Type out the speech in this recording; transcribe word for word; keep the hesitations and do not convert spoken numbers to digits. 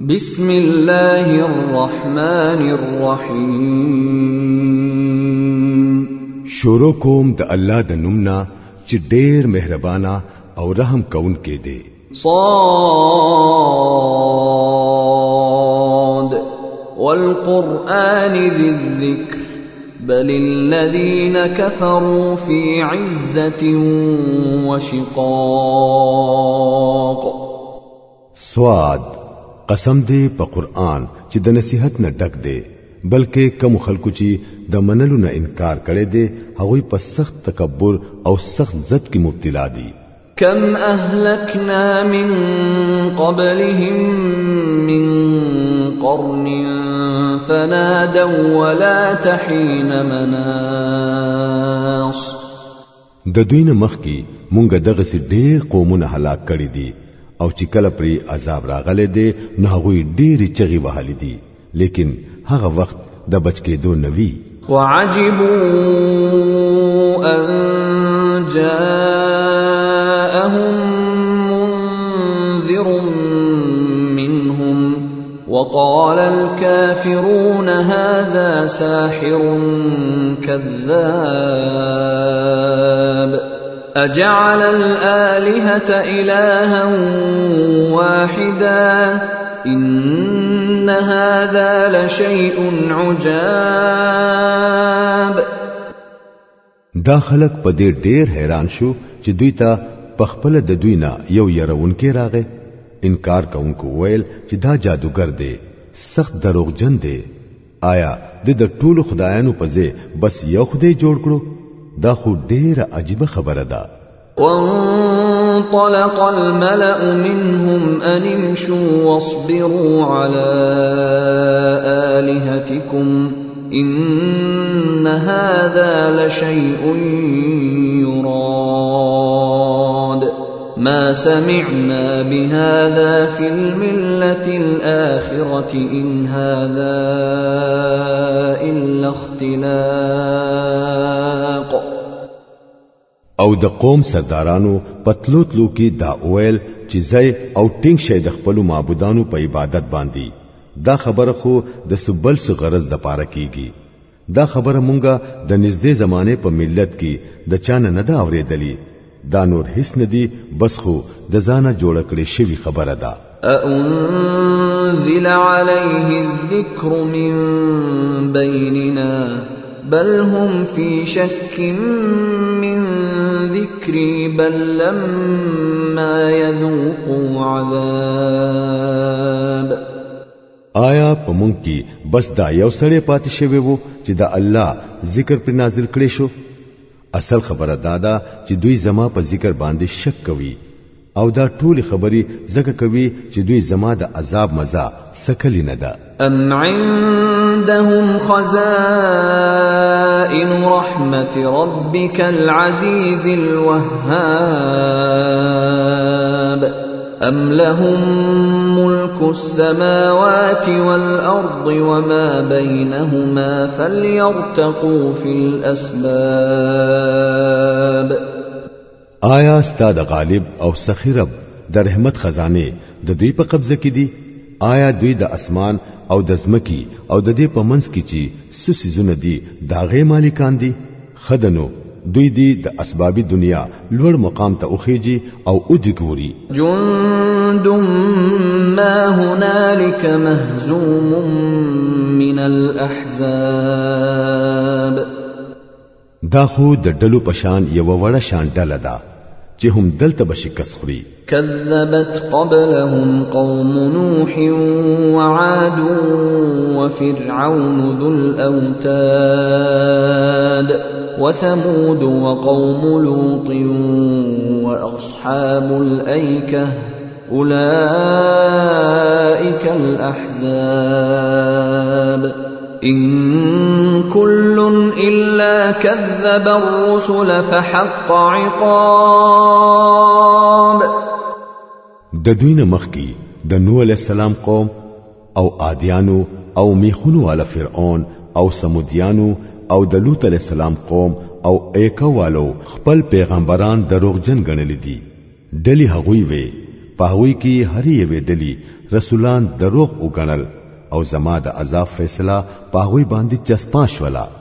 بسم الله الرحمن الرحیم. شروع کوم د الله د نومنا چې ډېر مهربانا او رحم کون کې دی. صاد والقرآن ذي الذكر بل الذين كفروا في عزة وشقاق. سواد قسم دی په قرآن چې د نصیحت نه ډک دی، بلکې کوم خلکو چې د منلو نه انکار کړي دي هغوی په سخت تکبر او سخت ضد کې مبتلا دي. كم أهلكنا من قبلهم من قرن فنادوا ولا تحين مناص. د دوی نه مخکې مونږ دغه سي ډېر قومونه هلاک کړي دي او چې کله پرې عذاب راغله دي نو هغوی ډېری چغې وهلې دي، لیکن هغه وخت د بچ کېدو نوي. وعجبوا أن جاءهم منذر منهم وقال الكافرون هذا ساحر كذاب أجعل الآلهة إلها واحدا إن هذا لشيء عجاب. دا خلق په دې ډېر حیران شو چې دوی ته په خپل د دوی نه یو يرونکې راغې. انکار کوونکو ویل چې دا جادوګر دی، سخت دروغجن دی. آیا د د ټولو خدایانو په ځای بس یو خدای جوړ کړو؟ دا خو ډېره عجیبه خبره ده. وانطلق الملأ منهم أن امشوا واصبروا على آلهتكم إن هذا لشيء يراد ما سمعنا بهذا في الملة الآخرة إن هذا إلا اختلاق. او د قوم سردارانو پتلو تلو کې دا اویل چې ځای او ټینګ شي د خپل معبودانو په عبادت باندې. دا خبره خو د سبل څه غرض د پاره کیږي. دا خبره مونږه د نږدې زمانه په ملت کې د چانه نه دا اورېدلې. دا نور هیڅ ندی، بس خو د ځانه جوړ کړې شوی خبره ده. أأنزل عليه الذكر من بيننا بل هم في شك من ذكري بل لما يذوقوا عذاب. آیا په مونږ کې بس دا یو سړی پاتې شوی وو چې دا الله ذکر پر نازل کړي شو؟ اصل خبره دا ده چې دوی زما په ذکر باندې شک کوي او دا ټول خبري زکه کوي چې دوی زما د عذاب مزه سکلی نه ده. ام عندهم خزائن رحمت ربك العزيز الوهاب ام لهم ملك السماوات والأرض وما بينهما فليرتقوا في الأسباب. آیا استاد غالب او سخی رب د رحمت خزانه د دوی په قبضه کې دي؟ آیا دوی د اسمان او د ځمکې او د دې په منځ کې چې سسي زونه دي داغه مالکان دي؟ خدنو دوی دي د اسبابي دنیا لوړ مقام ته اوخیږي او ودی ګوري. جند ما هنالك مهزوم من الاحزاب. دا خو د ډلو پشان یو وړه شان ډله ده چې هم دلته بشکست خوري. كذبت قبلهم قوم نوح وعاد وفرعون ذو الأوتاد وثمود وقوم لوط وأصحاب الأيكة أولئك الأحزاب. إن كل إلا كذب الرسل فحق عقاب. د دوی نه مخکې د نوح علیہ السلام قوم او عادیانو او میخونو والا فرعون او سمودیانو او د لوط علیہ السلام قوم او ایکو والو خپل پیغمبران دروغجن ګڼل دي. ډلی هغوی وې په هغوی کې هر یوې ډلی رسولان دروغ وګڼل او زما د عذاب فیصله پاغوي باندې چسپاش ولا